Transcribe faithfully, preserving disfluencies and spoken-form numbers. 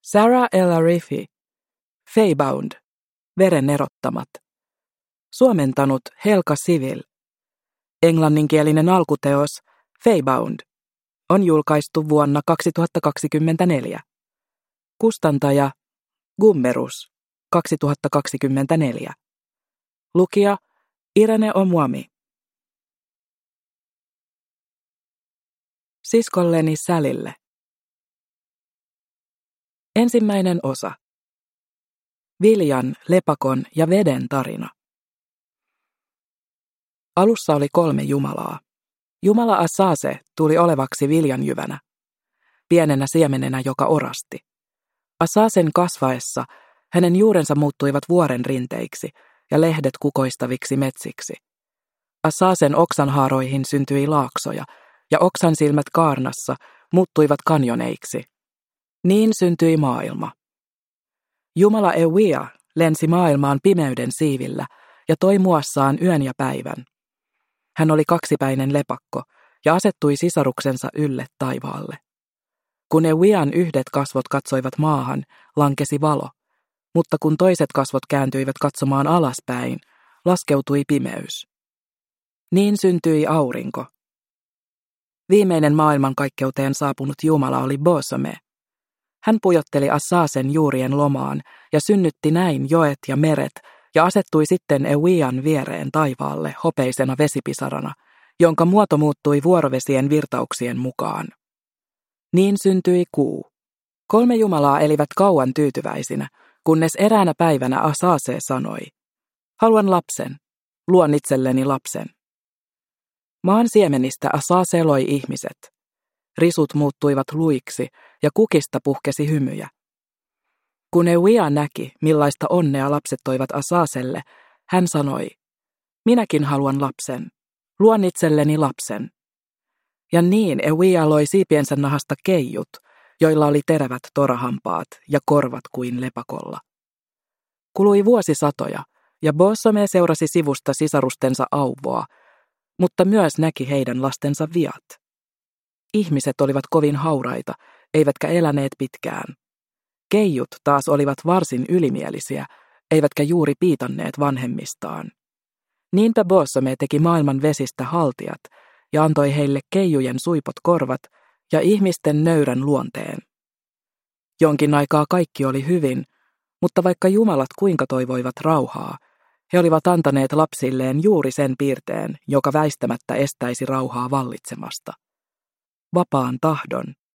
Sarah El-Arifi, Feybound, Veren erottamat. Suomentanut Helka Civil. Englanninkielinen alkuteos Feybound on julkaistu vuonna kaksituhattakaksikymmentäneljä. Kustantaja Gummerus kaksituhattakaksikymmentäneljä. Lukija Irene Omuami. Siskolleni Sallylle. Ensimmäinen osa. Viljan, lepakon ja veden tarina. Alussa oli kolme jumalaa. Jumala Asase tuli olevaksi viljanjyvänä, pienenä siemenenä, joka orasti. Asasen kasvaessa hänen juurensa muuttuivat vuoren rinteiksi ja lehdet kukoistaviksi metsiksi. Asasen oksanhaaroihin syntyi laaksoja ja oksan silmät kaarnassa muuttuivat kanjoneiksi. Niin syntyi maailma. Jumala Ewia lensi maailmaan pimeyden siivillä ja toi muassaan yön ja päivän. Hän oli kaksipäinen lepakko ja asettui sisaruksensa ylle taivaalle. Kun Ewian yhdet kasvot katsoivat maahan, lankesi valo, mutta kun toiset kasvot kääntyivät katsomaan alaspäin, laskeutui pimeys. Niin syntyi aurinko. Viimeinen maailmankaikkeuteen saapunut Jumala oli Bosome. Hän pujotteli Asasen juurien lomaan ja synnytti näin joet ja meret ja asettui sitten Ewian viereen taivaalle hopeisena vesipisarana, jonka muoto muuttui vuorovesien virtauksien mukaan. Niin syntyi kuu. Kolme jumalaa elivät kauan tyytyväisinä, kunnes eräänä päivänä Asase sanoi, haluan lapsen, luon itselleni lapsen. Maan siemenistä Asase loi ihmiset. Risut muuttuivat luiksi ja kukista puhkesi hymyjä. Kun Ewia näki, millaista onnea lapset toivat Asaselle, hän sanoi, minäkin haluan lapsen, luon itselleni lapsen. Ja niin Ewia loi siipiensä nahasta keijut, joilla oli terävät torahampaat ja korvat kuin lepakolla. Kului vuosisatoja, ja Bosome seurasi sivusta sisarustensa auvoa, mutta myös näki heidän lastensa viat. Ihmiset olivat kovin hauraita, eivätkä eläneet pitkään. Keijut taas olivat varsin ylimielisiä, eivätkä juuri piitanneet vanhemmistaan. Niinpä Bosome teki maailman vesistä haltijat ja antoi heille keijujen suipot korvat ja ihmisten nöyrän luonteen. Jonkin aikaa kaikki oli hyvin, mutta vaikka jumalat kuinka toivoivat rauhaa, he olivat antaneet lapsilleen juuri sen piirteen, joka väistämättä estäisi rauhaa vallitsemasta. Vapaan tahdon.